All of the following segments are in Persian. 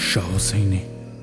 شاه حسینی.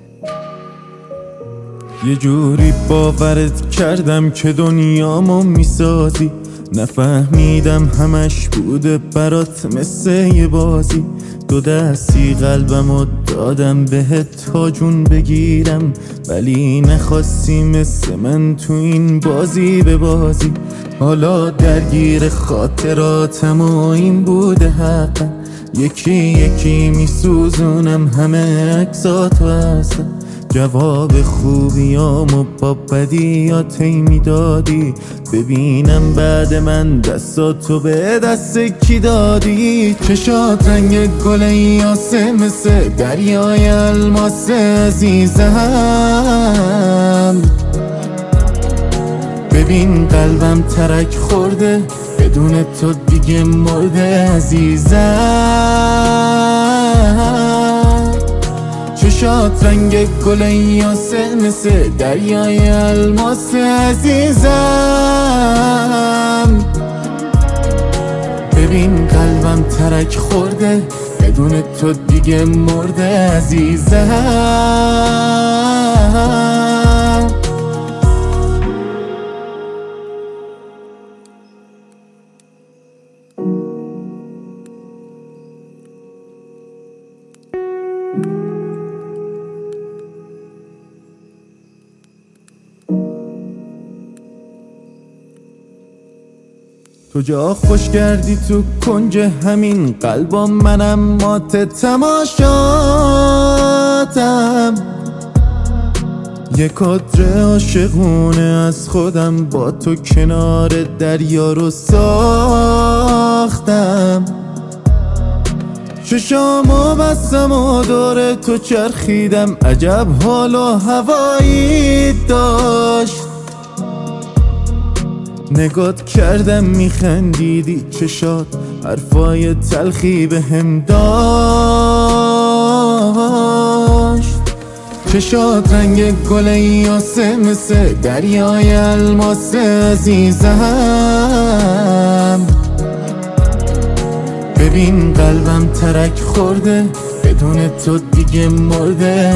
یه جوری باورت کردم که دنیامو میسازی، نفهمیدم همش بوده برات مثل یه بازی. دو دستی قلبمو دادم بهت تا جون بگیرم، ولی نخواستی مثل من تو این بازی به بازی. حالا درگیر خاطراتم و این بوده حقا، یکی یکی میسوزونم همه عکساتو هستم. جواب خوبیامو با بدیات میدادی، ببینم بعد من دستاتو به دست کی دادی. چشات رنگ گل یاسه مثل دریای الماس عزیزم، ببین قلبم ترک خورده بدون تو دیگه مرده عزیزم. چشات رنگ گل یاسه مثل دریای الماس عزیزم، ببین قلبم ترک خورده بدون تو دیگه مرده عزیزم. تو جا خوش کردی تو کنج همین قلبم، منم مات تماشاتم. یه کادر عاشقونه از خودم با تو کنار دریا رو ساختم. چشامو بستم و دور تو چرخیدم، عجب حال و هوایی داشت. نگات کردم میخندیدی، چشات حرفای تلخی به هم داشت. چشات رنگ گل یاسه مثل دریای الماس عزیزم، ببین قلبم ترک خورده بدون تو دیگه مرده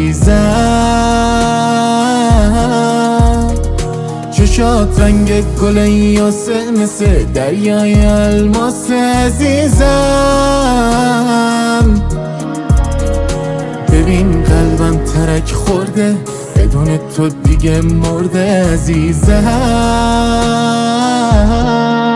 عزیزم. چشات رنگ گل یاسه مثل دریای الماس عزیزم، ببین قلبم ترک خورده بدون تو دیگه مرده عزیزم.